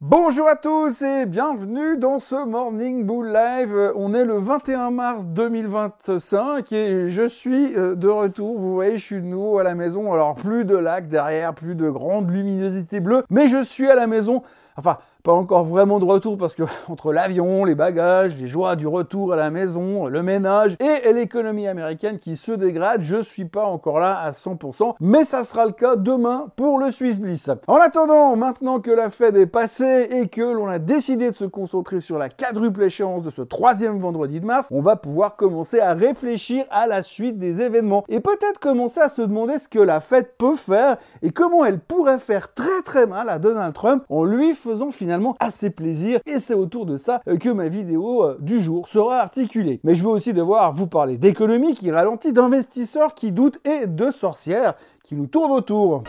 Bonjour à tous et bienvenue dans ce Morning Bull Live. On est le 21 mars 2025 et je suis de retour. Vous voyez, je suis de nouveau à la maison. Alors plus de lac derrière, plus de grande luminosité bleue, mais je suis à la maison. Enfin, pas encore vraiment de retour parce que entre l'avion, les bagages, les joies du retour à la maison, le ménage et l'économie américaine qui se dégrade, je suis pas encore là à 100%, mais ça sera le cas demain pour le Swiss Bliss. En attendant, maintenant que la Fed est passée et que l'on a décidé de se concentrer sur la quadruple échéance de ce troisième vendredi de mars, on va pouvoir commencer à réfléchir à la suite des événements et peut-être commencer à se demander ce que la Fed peut faire et comment elle pourrait faire très mal à Donald Trump en lui faisant finalement assez plaisir, et c'est autour de ça que ma vidéo du jour sera articulée. Mais je veux aussi devoir vous parler d'économie qui ralentit, d'investisseurs qui doutent et de sorcières qui nous tournent autour.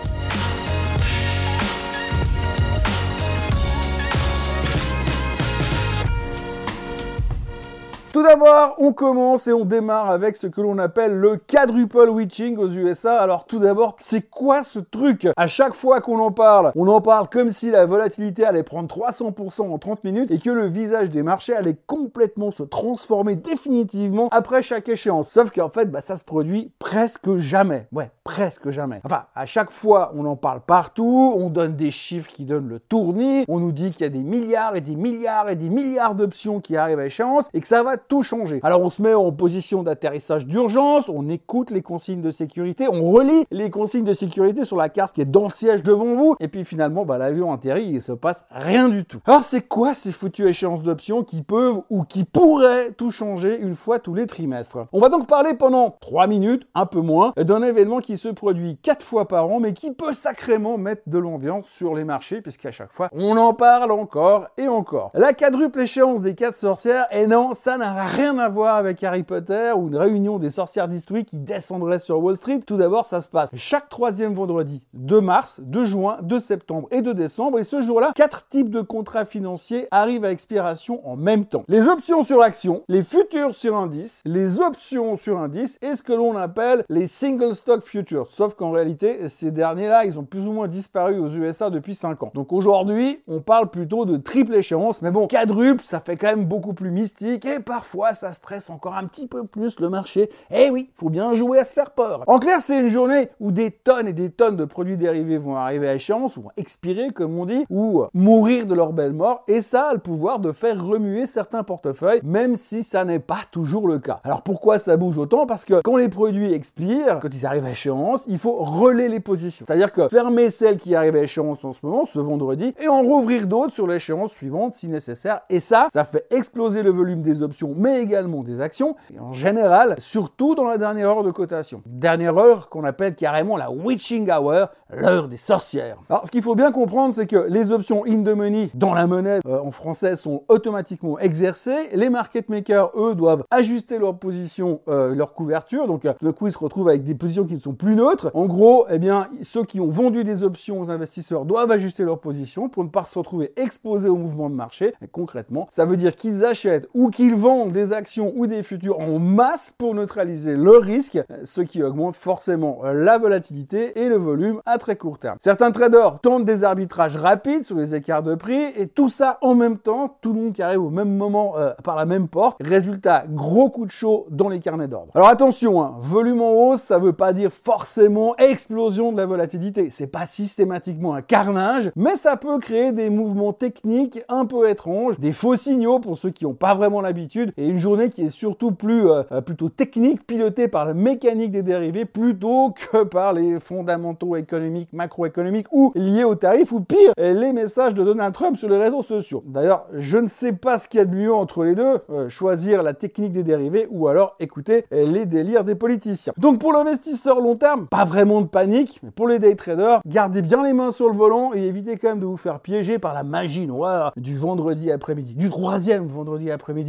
Tout d'abord, on commence et on démarre avec ce que l'on appelle le quadruple witching aux USA. Alors tout d'abord, c'est quoi ce truc? À chaque fois qu'on en parle, on en parle comme si la volatilité allait prendre 300% en 30 minutes et que le visage des marchés allait complètement se transformer définitivement après chaque échéance. Sauf qu'en fait, ça se produit presque jamais. Ouais, presque jamais. Enfin, à chaque fois, on en parle partout, on donne des chiffres qui donnent le tournis, on nous dit qu'il y a des milliards et des milliards et des milliards d'options qui arrivent à échéance et que ça va tout changer. Alors on se met en position d'atterrissage d'urgence, on écoute les consignes de sécurité, on relit les consignes de sécurité sur la carte qui est dans le siège devant vous, et puis finalement l'avion atterrit et il se passe rien du tout. Alors c'est quoi ces foutues échéances d'options qui peuvent ou qui pourraient tout changer une fois tous les trimestres? On va donc parler pendant 3 minutes, un peu moins, d'un événement qui se produit 4 fois par an, mais qui peut sacrément mettre de l'ambiance sur les marchés, puisqu'à chaque fois, on en parle encore et encore. La quadruple échéance des 4 sorcières, et non, ça n'a rien à voir avec Harry Potter ou une réunion des sorcières d'Eastwick qui descendrait sur Wall Street. Tout d'abord, ça se passe chaque troisième vendredi de mars, de juin, de septembre et de décembre. Et ce jour-là, 4 types de contrats financiers arrivent à expiration en même temps. Les options sur action, les futurs sur indice, les options sur indice et ce que l'on appelle les single stock futures. Sauf qu'en réalité, ces derniers-là, ils ont plus ou moins disparu aux USA depuis 5 ans. Donc aujourd'hui, on parle plutôt de triple échéance. Mais bon, quadruple, ça fait quand même beaucoup plus mystique et parfois ça stresse encore un petit peu plus le marché. Eh oui, faut bien jouer à se faire peur. En clair, c'est une journée où des tonnes et des tonnes de produits dérivés vont arriver à échéance, ou vont expirer comme on dit, ou mourir de leur belle mort, et ça a le pouvoir de faire remuer certains portefeuilles, même si ça n'est pas toujours le cas. Alors pourquoi ça bouge autant? Parce que quand les produits expirent, quand ils arrivent à échéance, il faut relayer les positions. C'est-à-dire que fermer celles qui arrivent à échéance en ce moment, ce vendredi, et en rouvrir d'autres sur l'échéance suivante si nécessaire. Et ça fait exploser le volume des options, mais également des actions, et en général, surtout dans la dernière heure de cotation. Dernière heure qu'on appelle carrément la witching hour, l'heure des sorcières. Alors, ce qu'il faut bien comprendre, c'est que les options in the money, dans la monnaie en français, sont automatiquement exercées. Les market makers, eux, doivent ajuster leur position, leur couverture. Donc, d'un coup, ils se retrouvent avec des positions qui ne sont plus neutres. En gros, ceux qui ont vendu des options aux investisseurs doivent ajuster leur position pour ne pas se retrouver exposés au mouvement de marché. Et concrètement, ça veut dire qu'ils achètent ou qu'ils vendent des actions ou des futurs en masse pour neutraliser le risque, ce qui augmente forcément la volatilité et le volume à très court terme. Certains traders tentent des arbitrages rapides sur les écarts de prix et tout ça en même temps, tout le monde qui arrive au même moment par la même porte. Résultat, gros coup de chaud dans les carnets d'ordre. Alors attention, volume en hausse, ça veut pas dire forcément explosion de la volatilité. C'est pas systématiquement un carnage, mais ça peut créer des mouvements techniques un peu étranges, des faux signaux pour ceux qui n'ont pas vraiment l'habitude et une journée qui est surtout plutôt technique, pilotée par la mécanique des dérivés plutôt que par les fondamentaux économiques, macroéconomiques ou liés aux tarifs ou pire, les messages de Donald Trump sur les réseaux sociaux. D'ailleurs, je ne sais pas ce qu'il y a de mieux entre les deux, choisir la technique des dérivés ou alors écouter les délires des politiciens. Donc pour l'investisseur long terme, pas vraiment de panique, mais pour les day traders, gardez bien les mains sur le volant et évitez quand même de vous faire piéger par la magie noire du vendredi après-midi, du troisième vendredi après-midi, du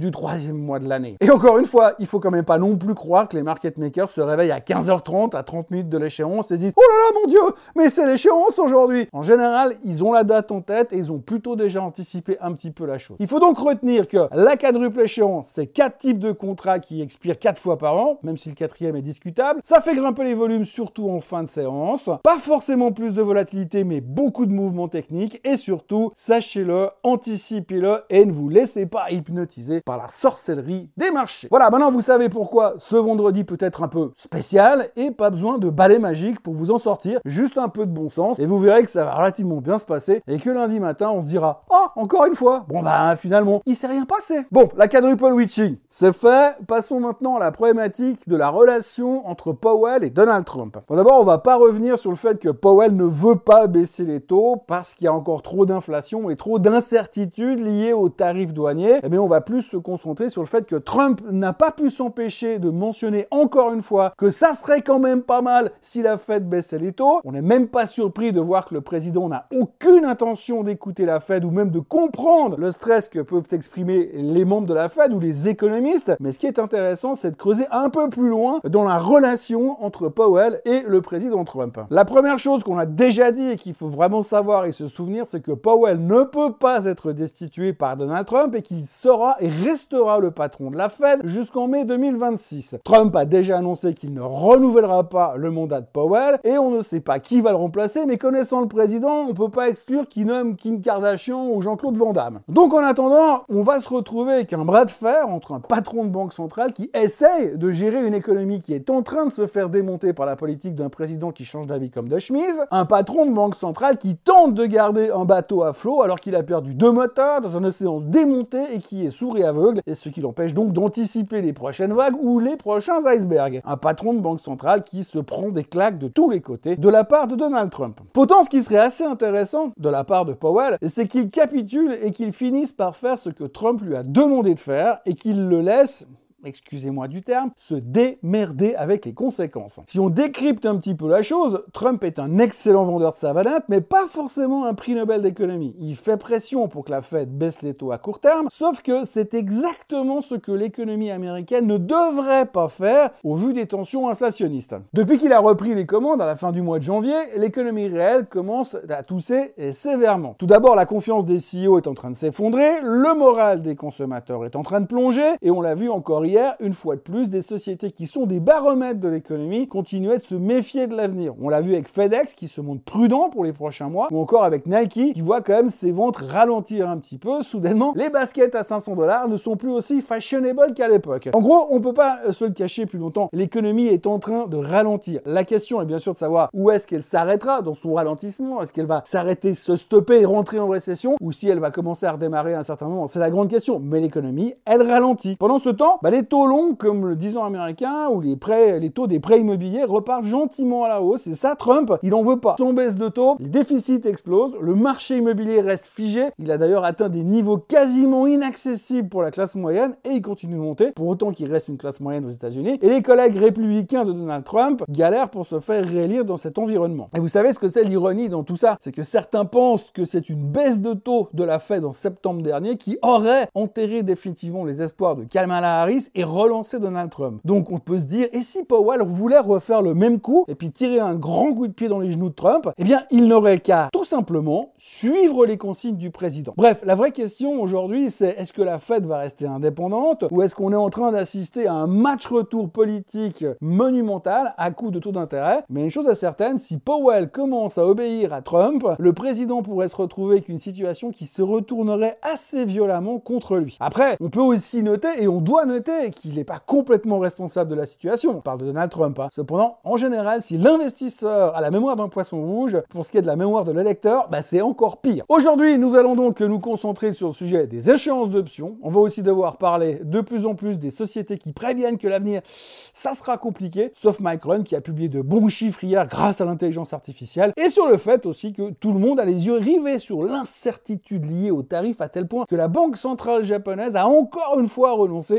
du 3e mois de l'année. Et encore une fois, il faut quand même pas non plus croire que les market makers se réveillent à 15h30, à 30 minutes de l'échéance et se disent « Oh là là, mon Dieu, mais c'est l'échéance aujourd'hui !» En général, ils ont la date en tête et ils ont plutôt déjà anticipé un petit peu la chose. Il faut donc retenir que la quadruple échéance, c'est 4 types de contrats qui expirent 4 fois par an, même si le 4e est discutable. Ça fait grimper les volumes, surtout en fin de séance. Pas forcément plus de volatilité, mais beaucoup de mouvements techniques. Et surtout, sachez-le, anticipez-le et ne vous laissez pas hypnotiser par la sorcellerie des marchés. Voilà, maintenant vous savez pourquoi ce vendredi peut être un peu spécial et pas besoin de balai magique pour vous en sortir. Juste un peu de bon sens et vous verrez que ça va relativement bien se passer et que lundi matin, on se dira « Oh, encore une fois !» Bon bah finalement, il s'est rien passé. Bon, la quadruple witching, c'est fait. Passons maintenant à la problématique de la relation entre Powell et Donald Trump. Bon, d'abord, on va pas revenir sur le fait que Powell ne veut pas baisser les taux parce qu'il y a encore trop d'inflation et trop d'incertitudes liées aux tarifs douaniers. Mais on va plus se concentrer sur le fait que Trump n'a pas pu s'empêcher de mentionner encore une fois que ça serait quand même pas mal si la Fed baissait les taux. On n'est même pas surpris de voir que le président n'a aucune intention d'écouter la Fed ou même de comprendre le stress que peuvent exprimer les membres de la Fed ou les économistes. Mais ce qui est intéressant, c'est de creuser un peu plus loin dans la relation entre Powell et le président Trump. La première chose qu'on a déjà dit et qu'il faut vraiment savoir et se souvenir, c'est que Powell ne peut pas être destitué par Donald Trump et qu'il sera et restera le patron de la Fed jusqu'en mai 2026. Trump a déjà annoncé qu'il ne renouvellera pas le mandat de Powell et on ne sait pas qui va le remplacer, mais connaissant le président, on peut pas exclure qu'il nomme Kim Kardashian ou Jean-Claude Van Damme. Donc en attendant, on va se retrouver avec un bras de fer entre un patron de banque centrale qui essaye de gérer une économie qui est en train de se faire démonter par la politique d'un président qui change d'avis comme de chemise, un patron de banque centrale qui tente de garder un bateau à flot alors qu'il a perdu 2 moteurs dans un océan démonté et qui est sourd et aveugle, et ce qui l'empêche donc d'anticiper les prochaines vagues ou les prochains icebergs. Un patron de banque centrale qui se prend des claques de tous les côtés de la part de Donald Trump. Pourtant, ce qui serait assez intéressant de la part de Powell, c'est qu'il capitule et qu'il finisse par faire ce que Trump lui a demandé de faire et qu'il le laisse, excusez-moi du terme, se démerder avec les conséquences. Si on décrypte un petit peu la chose, Trump est un excellent vendeur de savonnette, mais pas forcément un prix Nobel d'économie. Il fait pression pour que la Fed baisse les taux à court terme, sauf que c'est exactement ce que l'économie américaine ne devrait pas faire au vu des tensions inflationnistes. Depuis qu'il a repris les commandes à la fin du mois de janvier, l'économie réelle commence à tousser sévèrement. Tout d'abord, la confiance des CEO est en train de s'effondrer, le moral des consommateurs est en train de plonger, et on l'a vu encore hier, une fois de plus, des sociétés qui sont des baromètres de l'économie continuaient de se méfier de l'avenir. On l'a vu avec FedEx qui se montre prudent pour les prochains mois, ou encore avec Nike qui voit quand même ses ventes ralentir un petit peu. Soudainement, les baskets à $500 ne sont plus aussi fashionable qu'à l'époque. En gros, on peut pas se le cacher plus longtemps. L'économie est en train de ralentir. La question est bien sûr de savoir où est-ce qu'elle s'arrêtera dans son ralentissement. Est-ce qu'elle va s'arrêter, se stopper et rentrer en récession, ou si elle va commencer à redémarrer à un certain moment? C'est la grande question. Mais l'économie, elle ralentit. Pendant ce temps, les taux longs, comme le 10 ans américain, ou les taux des prêts immobiliers repartent gentiment à la hausse. Et ça, Trump, il en veut pas. Si on baisse de taux, les déficits explosent, le marché immobilier reste figé. Il a d'ailleurs atteint des niveaux quasiment inaccessibles pour la classe moyenne et il continue de monter, pour autant qu'il reste une classe moyenne aux États-Unis. Et les collègues républicains de Donald Trump galèrent pour se faire réélire dans cet environnement. Et vous savez ce que c'est l'ironie dans tout ça? C'est que certains pensent que c'est une baisse de taux de la Fed en septembre dernier qui aurait enterré définitivement les espoirs de Kamala Harris et relancer Donald Trump. Donc on peut se dire, et si Powell voulait refaire le même coup et puis tirer un grand coup de pied dans les genoux de Trump, eh bien il n'aurait qu'à tout simplement suivre les consignes du président. Bref, la vraie question aujourd'hui, c'est est-ce que la Fed va rester indépendante ou est-ce qu'on est en train d'assister à un match retour politique monumental à coup de taux d'intérêt? Mais une chose est certaine, si Powell commence à obéir à Trump, le président pourrait se retrouver avec une situation qui se retournerait assez violemment contre lui. Après, on peut aussi noter, et on doit noter, qu'il n'est pas complètement responsable de la situation. On parle de Donald Trump. Cependant, en général, si l'investisseur a la mémoire d'un poisson rouge, pour ce qui est de la mémoire de l'électeur, c'est encore pire. Aujourd'hui, nous allons donc nous concentrer sur le sujet des échéances d'options. On va aussi devoir parler de plus en plus des sociétés qui préviennent que l'avenir, ça sera compliqué, sauf Micron qui a publié de bons chiffres hier grâce à l'intelligence artificielle, et sur le fait aussi que tout le monde a les yeux rivés sur l'incertitude liée aux tarifs à tel point que la Banque centrale japonaise a encore une fois renoncé à monter les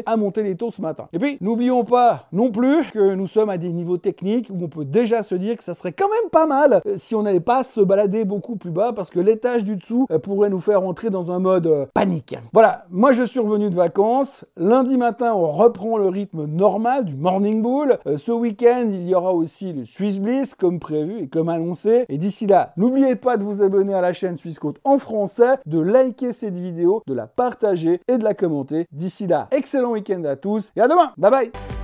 les taux ce matin. Et puis, n'oublions pas non plus que nous sommes à des niveaux techniques où on peut déjà se dire que ça serait quand même pas mal si on n'allait pas se balader beaucoup plus bas parce que l'étage du dessous pourrait nous faire entrer dans un mode panique. Voilà, moi je suis revenu de vacances. Lundi matin, on reprend le rythme normal du Morning Bull. Ce week-end, il y aura aussi le Swiss Bliss comme prévu et comme annoncé. Et d'ici là, n'oubliez pas de vous abonner à la chaîne Swissquote en français, de liker cette vidéo, de la partager et de la commenter. D'ici là, excellent week-end à tous et à demain. Bye bye.